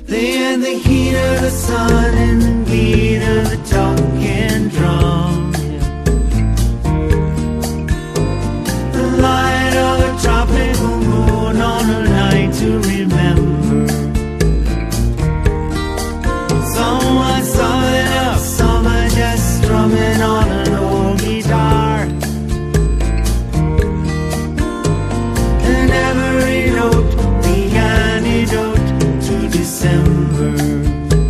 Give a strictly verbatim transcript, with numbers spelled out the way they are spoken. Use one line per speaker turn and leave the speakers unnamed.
Lay in the heat of the sun and the beat of the dawn.